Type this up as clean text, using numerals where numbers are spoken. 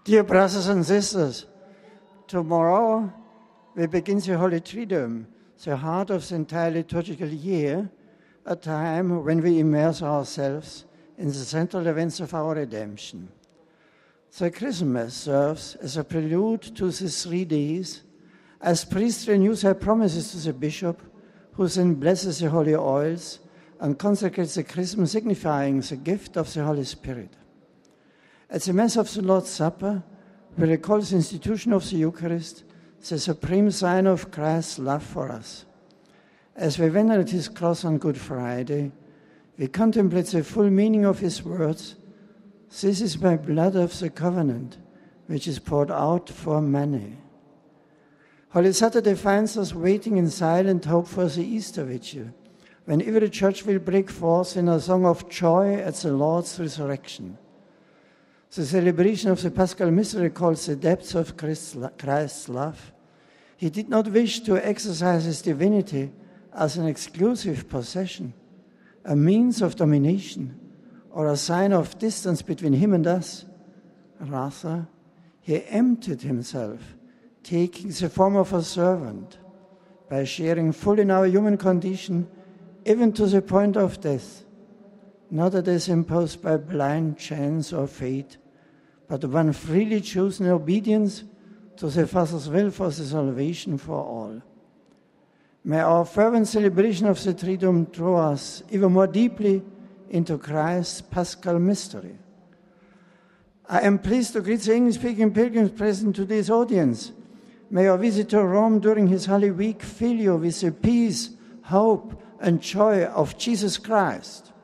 Dear brothers and sisters, tomorrow we begin the Holy Triduum, the heart of the entire liturgical year, a time when we immerse ourselves in the central events of our redemption. The Christmas serves as a prelude to the 3 days, as priests renew their promises to the bishop, who then blesses the holy oils and consecrates the chrism, signifying the gift of the Holy Spirit. At the Mass of the Lord's Supper, we recall the institution of the Eucharist, the supreme sign of Christ's love for us. As we venerate his cross on Good Friday, we contemplate the full meaning of his words, "This is my blood of the covenant, which is poured out for many." Holy Saturday finds us waiting in silent hope for the Easter Vigil, when every church will break forth in a song of joy at the Lord's resurrection. The celebration of the Paschal Mystery calls the depths of Christ's love. He did not wish to exercise his divinity as an exclusive possession, a means of domination, or a sign of distance between him and us. Rather, he emptied himself, taking the form of a servant, by sharing fully in our human condition, even to the point of death, not a death imposed by blind chance or fate, but one freely chosen in obedience to the Father's will for the salvation for all. May our fervent celebration of the Triduum draw us even more deeply into Christ's Paschal mystery. I am pleased to greet the English-speaking pilgrims present in today's audience. May our visit to Rome during his Holy Week fill you with the peace, hope, and joy of Jesus Christ.